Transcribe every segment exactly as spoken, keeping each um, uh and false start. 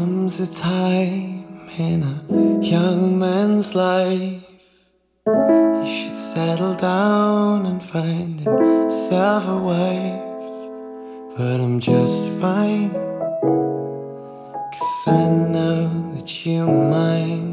comes a time in a young man's life he should settle down and find himself a wife. But I'm just fine, 'cause I know that you're mine.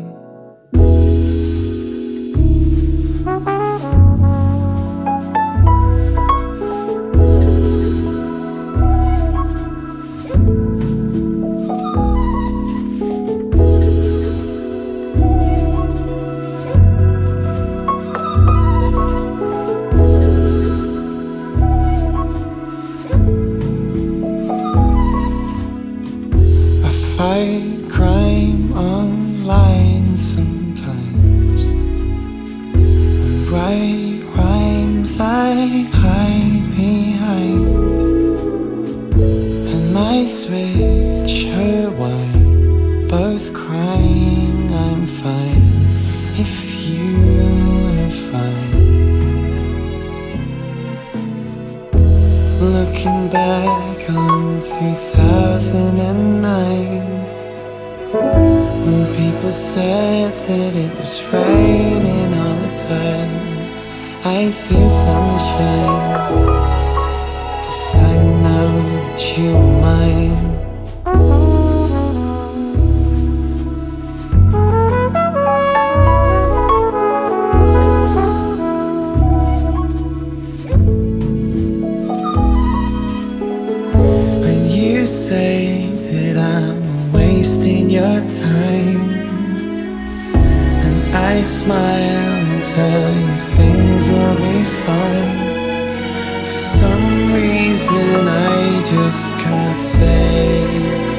Fight crime online sometimes, and write rhymes I hide behind, and nights which are wine, both crying I'm fine if you are fine. Looking back on two thousand nine, when people said that it was raining all the time, I see sunshine, 'cause I know that you're mine. When you say that I'm wasting your time, and I smile and tell you things will be fine, for some reason I just can't say